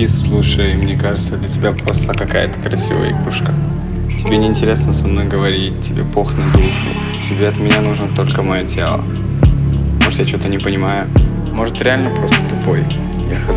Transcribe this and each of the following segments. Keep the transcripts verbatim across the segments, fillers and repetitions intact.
Кис, слушай, мне кажется, для тебя просто какая-то красивая игрушка. Тебе не интересно со мной говорить, тебе пох на душу, тебе от меня нужно только мое тело. Может, я что-то не понимаю? Может, реально просто тупой? Я хз.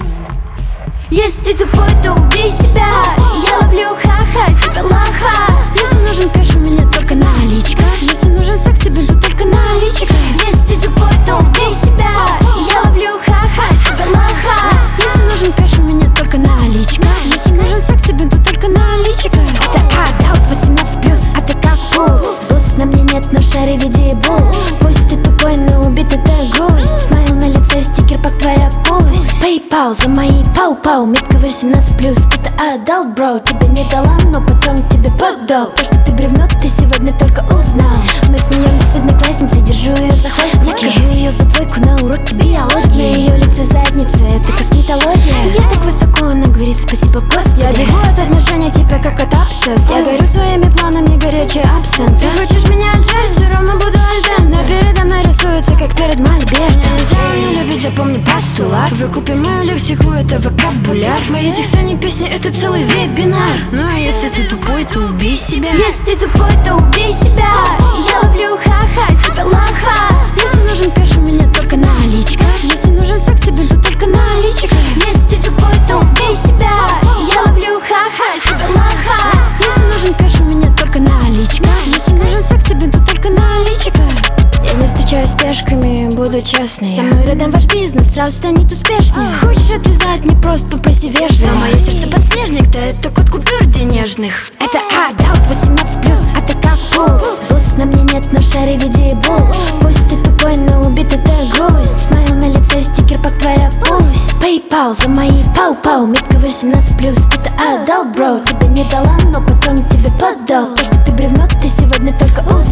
Если ты тупой, то убей себя. Я ловлю ха-ха, с тебя лаха. Если нужен кэш, у меня только наличка. Если нужен секс, тебе тут только наличка. Если ты тупой, то убей себя. Я ловлю ха-ха, с тебя лаха. Если нужен кэш, у меня только наличка. Если нужен секс, тебе тут только наличка. Это адалт восемнадцать плюс, а ты как пупс. Бус на мне нет, но шаре в виде бус. Пусть ты тупой, но убит это грусть. Смайл на лице, стикер, пак твоя пусть. PayPal за мои пау-пау. Метка восемнадцать плюс, это адалт, бро. Тебе не дала, но патрон тебе поддал. То, что ты бревно, ты сегодня только узнал. Мы смеемся с одноклассницей, держу ее за хвостики. Накажу ее за двойку на уроке биологии. На ее лице задница, это косметология. Я так высоко, она говорит спасибо, Господи. Я бегу от отношений тебя как от абсцесс. Я горю своими планами, горячий абсент. Ты хочешь меня отжать, все равно буду альден. Но передо мной рисуется, как перед мольбертом. Нельзя не любить, запомни постулат. Вы купим мою лексику, это вокабуляр. Мои тексты не песни, это целый вебинар. Ну а если ты тупой, то убей себя. Если ты тупой, то убей себя. Я ловлю ха-ха, с тебя лаха. Если нужен кэш, у меня только наличка. Если нужен секс, тебе тут только наличка. Если ты тупой, то убей себя. Я ловлю ха-ха, с тебя лаха. Если нужен кэш, у меня только наличка. Если нужен секс, тебе тут только наличка. Я не встречаюсь с пешками, буду честной. Со мной рядом ваш бизнес сразу станет успешнее. Хочешь отлизать, не просто попроси вежливо. Но мое сердце подснежник, да это кот купюр денежных. Это адалт восемнадцать плюс, а ты как пупс. Бус на мне нет, но шаре в виде бус. Пусть ты тупой, но убит это грусть. Смайл на лице, стикер, пак твоя пусть. PayPal за мои пау-пау. Метка восемнадцать плюс, это адалт, бро. Тебе не дала, но патрон тебе поддал. То, что ты бревно, ты сегодня только узнал.